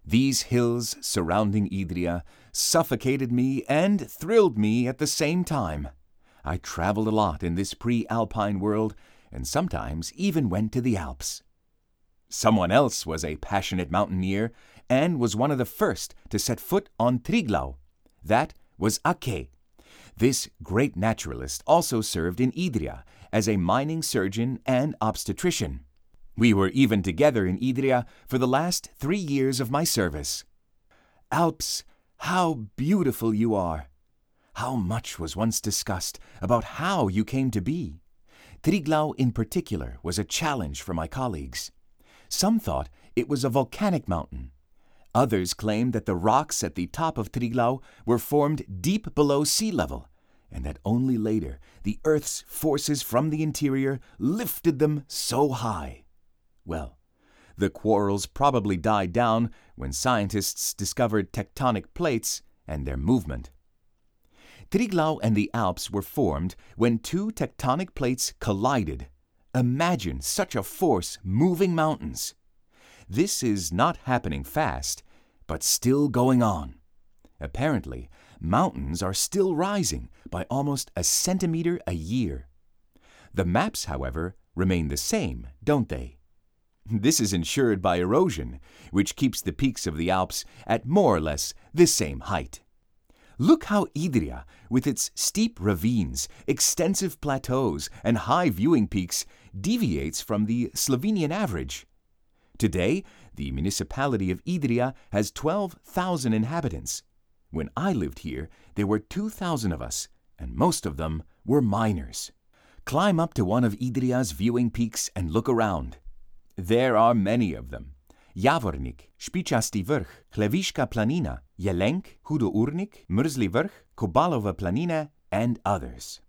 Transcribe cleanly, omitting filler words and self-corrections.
These hills surrounding Idria suffocated me and thrilled me at the same time. I traveled a lot in this pre-Alpine world and sometimes even went to the Alps. Someone else was a passionate mountaineer and was one of the first to set foot on Triglav. That was Ake. This great naturalist also served in Idria as a mining surgeon and obstetrician. We were even together in Idria for the last 3 years of my service. Alps, how beautiful you are! How much was once discussed about how you came to be. Triglav in particular was a challenge for my colleagues. Some thought it was a volcanic mountain. Others claimed that the rocks at the top of Triglav were formed deep below sea level, and that only later the Earth's forces from the interior lifted them so high. Well, the quarrels probably died down when scientists discovered tectonic plates and their movement. Triglav and the Alps were formed when 2 tectonic plates collided. Imagine such a force moving mountains. This is not happening fast, but still going on. Apparently, mountains are still rising by almost a centimeter a year. The maps, however, remain the same, don't they? This is ensured by erosion, which keeps the peaks of the Alps at more or less the same height. Look how Idria, with its steep ravines, extensive plateaus, and high viewing peaks, deviates from the Slovenian average. Today, the municipality of Idria has 12,000 inhabitants. When I lived here, there were 2,000 of us, and most of them were miners. Climb up to one of Idria's viewing peaks and look around. There are many of them. Javornik, Špičasti vrch, Hlevishka planina, Jelenk, Hudo Urnik, Mrzli vrch, Kobalova planina, and others.